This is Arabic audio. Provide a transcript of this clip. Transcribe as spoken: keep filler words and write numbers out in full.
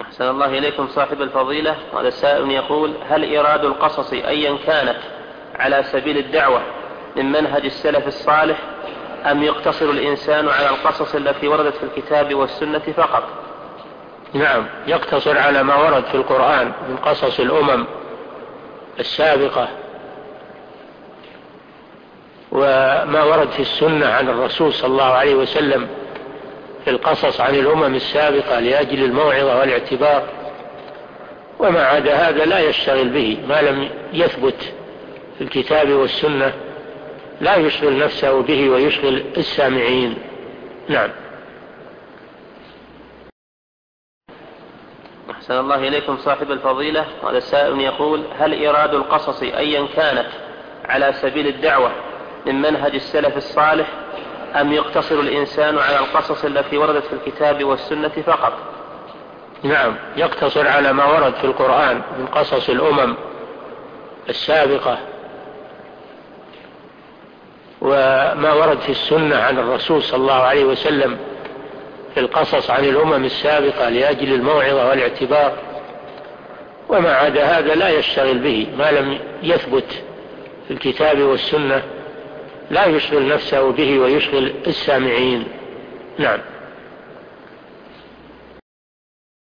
أحسن الله إليكم صاحب الفضيلة. هذا السائل يقول: هل إيراد القصص أيا كانت على سبيل الدعوة من منهج السلف الصالح، أم يقتصر الإنسان على القصص التي وردت في الكتاب والسنة فقط؟ نعم، يقتصر على ما ورد في القرآن من قصص الأمم السابقة وما ورد في السنة عن الرسول صلى الله عليه وسلم في القصص عن الأمم السابقة لأجل الموعظة والاعتبار، وما عدا هذا لا يشتغل به. ما لم يثبت في الكتاب والسنة لا يشغل نفسه به ويشغل السامعين. نعم. أحسن الله إليكم صاحب الفضيلة. هذا السائل يقول: هل إيراد القصص أيا كانت على سبيل الدعوة من منهج السلف الصالح، أم يقتصر الإنسان على القصص التي وردت في الكتاب والسنة فقط؟ نعم، يقتصر على ما ورد في القرآن من قصص الأمم السابقة وما ورد في السنة عن الرسول صلى الله عليه وسلم في القصص عن الأمم السابقة لأجل الموعظة والاعتبار، وما عدا هذا لا يشتغل به. ما لم يثبت في الكتاب والسنة لا يشغل نفسه به ويشغل السامعين. نعم.